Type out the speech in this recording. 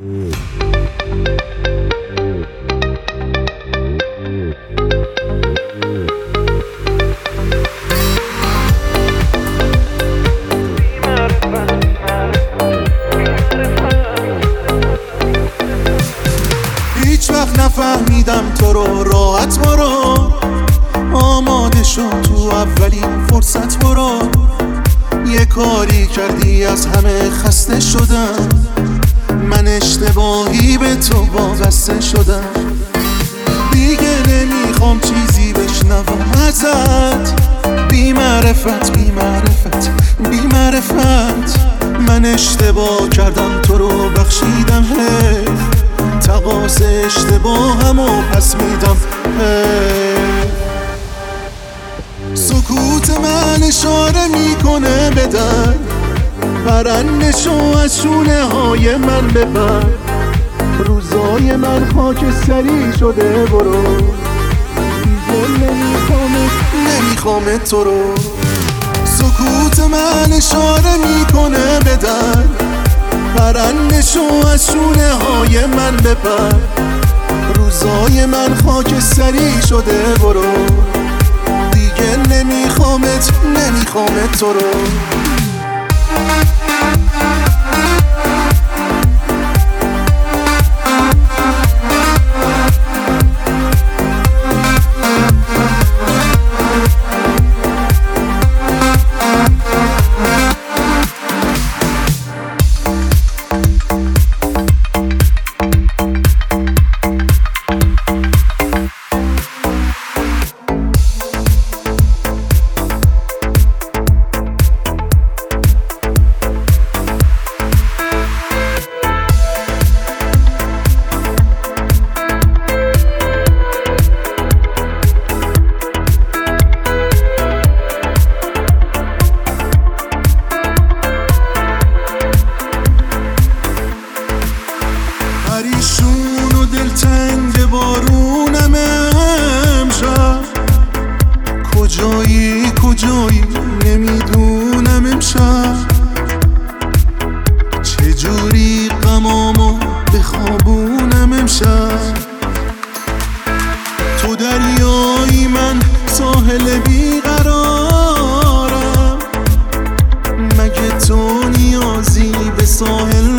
هیچ وقت نفهمیدم تو رو، راحت برو، آماده شو تو اولین فرصت برو. یه کاری کردی از همه خسته شدم، من اشتباهی به تو وابسته شدم. دیگه نمیخوام چیزی بشنوم ازت، بی معرفت بی معرفت بی معرفت. من اشتباه کردم تو رو بخشیدم، تقاص اشتباهمو پس میدم. سکوت من اشاره میکنه بدن، پرندشو از شونه های من ببر. روزای من خاکستری شده برو، دیگه نمیخوام تو رو. سکوت من اشاره میکنه بدن، پرندشو از شونه های من ببر. روزای من خاکستری شده برو، دیگه نمیخوام تو رو. پریشون و دلتنگ بارونم امشب، کجایی نمیدونم امشب. چجوری غمامو بخوابونم امشب. تو دریایی من ساحل بیقرارم، مگه تو نیازی به ساحل